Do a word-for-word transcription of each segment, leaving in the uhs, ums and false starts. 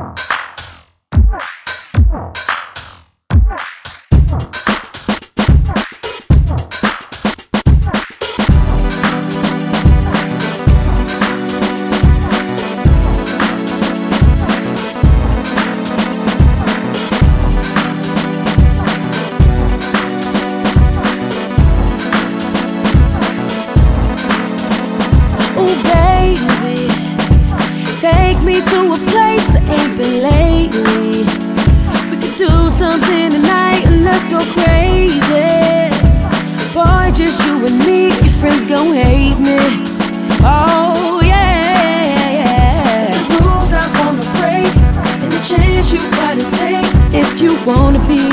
Take me to a place I ain't been lately. We could do something tonight and let's go crazy. Boy, just you and me, your friends gon' hate me. Oh yeah, yeah. It's the rules I wanna break, and the chance you gotta take if you wanna be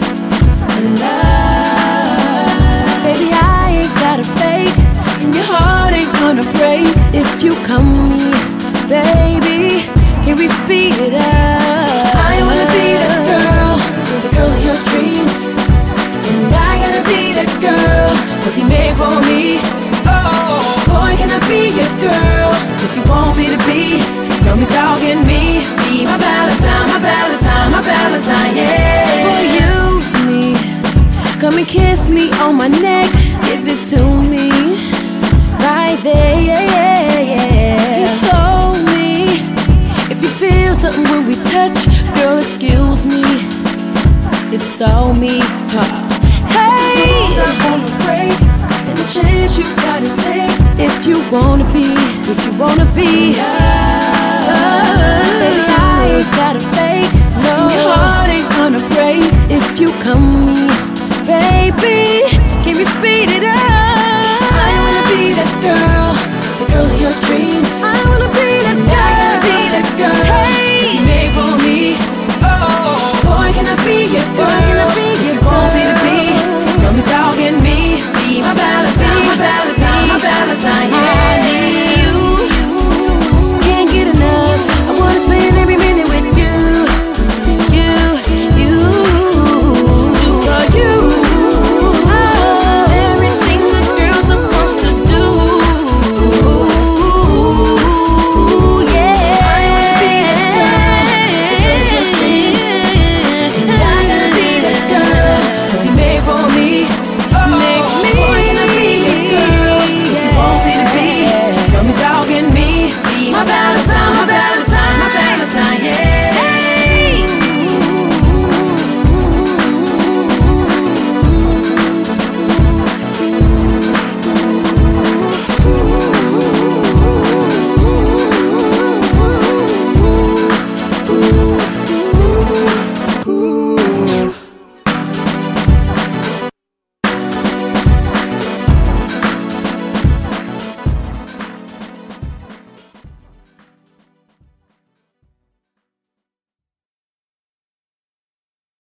alive. Baby, I ain't gotta fake, and your heart ain't gonna break if you come me. Baby, can we speed it up? I wanna be that girl, the girl of your dreams. And I gotta be that girl, cause he made for me. Oh, boy, can I be your girl? If you want me to be, don't be dogging me. Be my Valentine, my Valentine, my Valentine, yeah. Boy, use me, come and kiss me on my neck. Give it to me, right there, yeah, yeah, yeah. You told me, if you feel something when we touch, girl, excuse me, it's all me, huh? Hey, I wanna break, and the chance you gotta take if you wanna be, if you wanna be loved. Baby, I ain't gotta fake, no, and your heart ain't gonna break if you come me. Baby, can we speed it up? I wanna be that girl, the girl of your dreams. I wanna be that girl, I gotta be that girl, hey, cause he made for me. Oh, boy, can I be your girl?